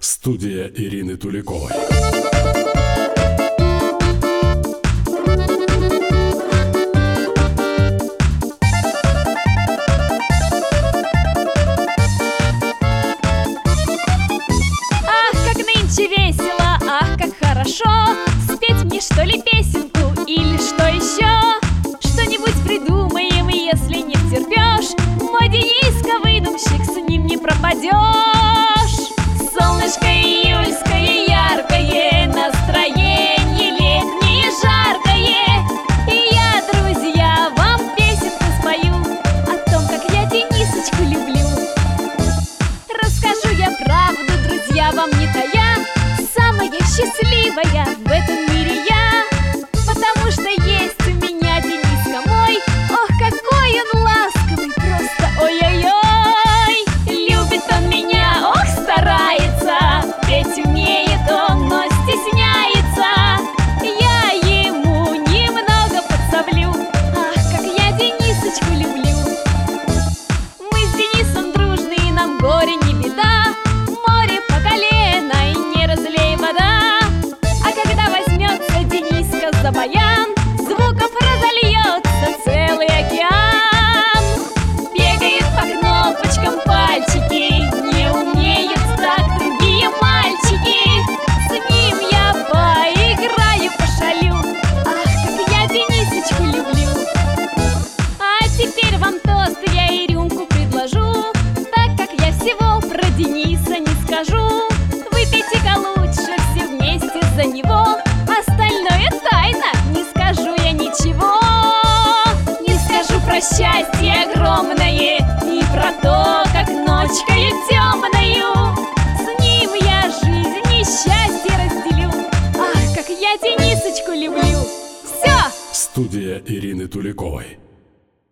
Студия Ирины Туликовой. Ах, как нынче весело, ах, как хорошо. Спеть мне, что ли, песенку или что еще? Что-нибудь придумаем, если не втерпешь. Мой Дениска выдумщик, с ним не пропадешь. Солнышко июльское яркое, настроение летнее жаркое. И я, друзья, вам песенку спою о том, как я Денисочку люблю. Расскажу я правду, друзья, вам не тая. Самая счастливая в этом мире я, потому что есть у меня Дениска мой. Ох, какой он ласковый, просто ой-ой-ой. Любит он меня, ох, старается, петь умеет он, но стесняется. Я ему немного подсоблю, ах, как я Денисочку люблю. Мы с Денисом дружны, и нам горе не беда. Море по колено, и не разлей вода. А когда возьмется Дениска за баян, звуков разольется целый океан. Бегает по кнопочкам пальчики, не умеют так другие мальчики. С ним я поиграю, пошалю, ах, как я Денисочку люблю. А теперь вам тост я и рюмку предложу, так как я всего про Дениса не скажу. Выпейте-ка лучше все вместе за него, остальное тайна, не скажу я ничего. Не скажу про счастье огромное и про то, как ночкою темною с ним я жизнь и счастье разделю. Ах, как я Денисочку люблю. Все! Студия Ирины Туликовой.